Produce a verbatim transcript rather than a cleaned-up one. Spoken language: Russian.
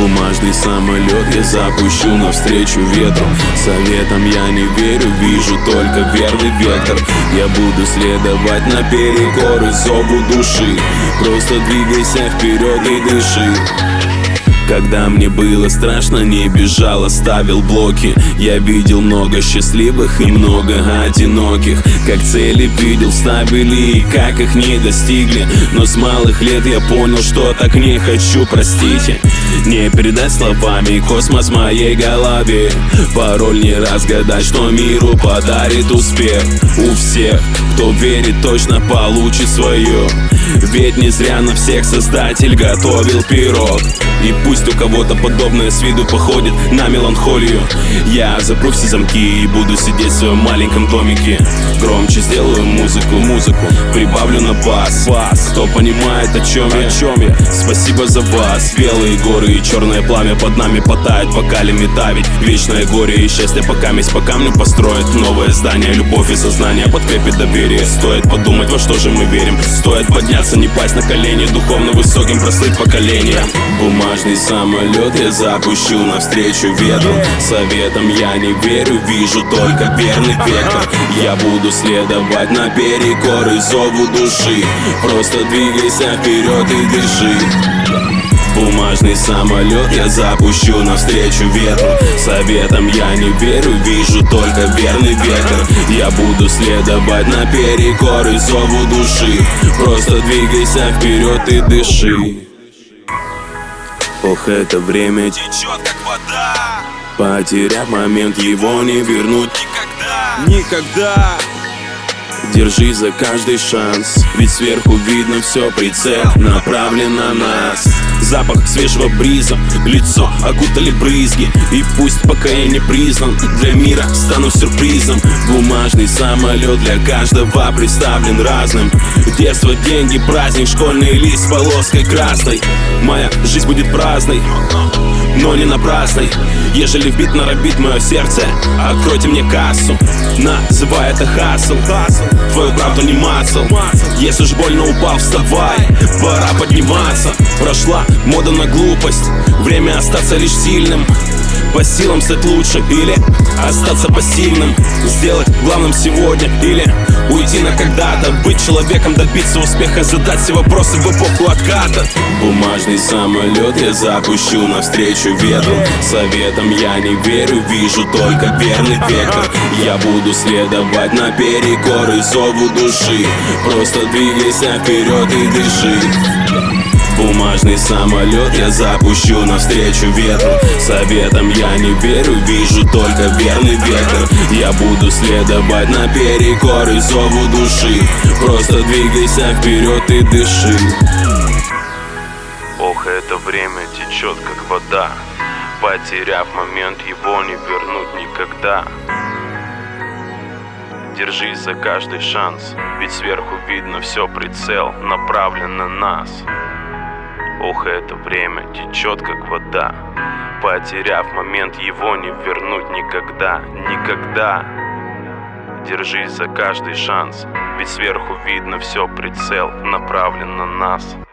Бумажный самолет я запущу навстречу ветру. Советом я не верю, вижу только верный вектор. Я буду следовать наперекор и зову души. Просто двигайся вперед и дыши. Когда мне было страшно, не бежал, оставил блоки. Я видел много счастливых и много одиноких. Как цели видел, ставили и как их не достигли. Но с малых лет я понял, что так не хочу, простите. Не передать словами космос моей голове. Пароль не разгадать, что миру подарит успех. У всех, кто верит, точно получит свое. Ведь не зря на всех Создатель готовил пирог. И пусть у кого-то подобное с виду походит на меланхолию, я запру все замки и буду сидеть в своем маленьком домике. Громче сделаю музыку, музыку, прибавлю на бас, бас. Кто понимает, о чем я, о чем я, спасибо за вас. Белые горы и черное пламя под нами потает, вокале метавить. Вечное горе и счастье пока месть по камню построит новое здание. Любовь и сознание подкрепит доверие. Стоит подумать, во что же мы верим. Стоит подняться, не пасть на колени, духовно высоким прослыть поколением. Бумажный самолет я запущу навстречу ветру. Советом я не верю, вижу только верный вектор. Я буду следовать наперекор и зову души. Просто двигайся вперед и дыши. Бумажный самолет я запущу навстречу ветру. Советом я не верю, вижу только верный вектор. Я буду следовать наперекор и зову души. Просто двигайся вперед и дыши. Ох, это время течет как вода. Потеряв момент, его не вернуть никогда. Никогда. Держи за каждый шанс, ведь сверху видно все, прицел направлен на нас. Запах свежего бриза, лицо окутали брызги. И пусть пока я не признан, для мира стану сюрпризом. Бумажный самолет для каждого представлен разным. Детство, деньги, праздник, школьный лист с полоской красной. Моя жизнь будет праздной, но не напрасной. Ежели вбит наробит мое сердце, откройте мне кассу. Называй это хасл, твою правду не мацал. Если ж больно упал, вставай, пора подниматься. Прошла мода на глупость, время остаться лишь сильным. По силам стать лучше или остаться пассивным. Сделать главным сегодня или уйти на когда-то. Быть человеком, добиться успеха, задать все вопросы в эпоху отката. Бумажный самолет я запущу навстречу ветру. Советом я не верю, вижу только верный вектор. Я буду следовать наперекор и зову души. Просто двигайся вперед и дыши. Бумажный самолет я запущу навстречу ветру. Советом я не верю, вижу только верный вектор. Я буду следовать наперекор и зову души. Просто двигайся вперед и дыши. Ох, это время течет как вода. Потеряв момент, его не вернуть никогда. Держись за каждый шанс, ведь сверху видно все, прицел направлен на нас. Ох, это время течет как вода. Потеряв момент, его не вернуть никогда, никогда. Держись за каждый шанс, ведь сверху видно все, прицел направлен на нас.